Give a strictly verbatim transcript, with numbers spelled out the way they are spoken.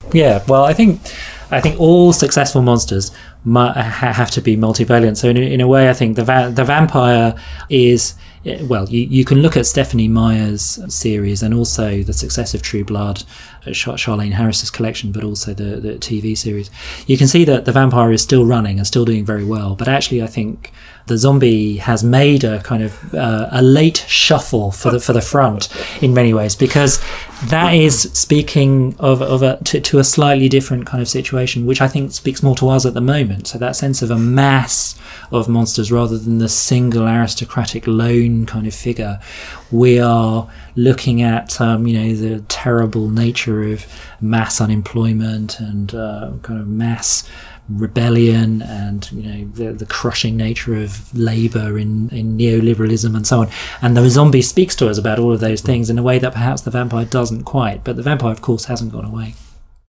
Yeah, well, I think I think all successful monsters mu- ha- have to be multivalent. So in, a- in a way, I think the va- the vampire is, well, you, you can look at Stephenie Meyer's series and also the success of True Blood, uh, Char- Charlaine Harris's collection, but also the, the T V series. You can see that the vampire is still running and still doing very well. But actually, I think the zombie has made a kind of uh, a late shuffle for the for the front in many ways, because that is speaking of, of a, to, to a slightly different kind of situation, which I think speaks more to us at the moment. So that sense of a mass of monsters rather than the single aristocratic lone kind of figure. We are looking at, um, you know, the terrible nature of mass unemployment and uh, kind of mass rebellion and, you know, the, the crushing nature of labour in, in neoliberalism and so on. And the zombie speaks to us about all of those things in a way that perhaps the vampire doesn't quite. But the vampire, of course, hasn't gone away.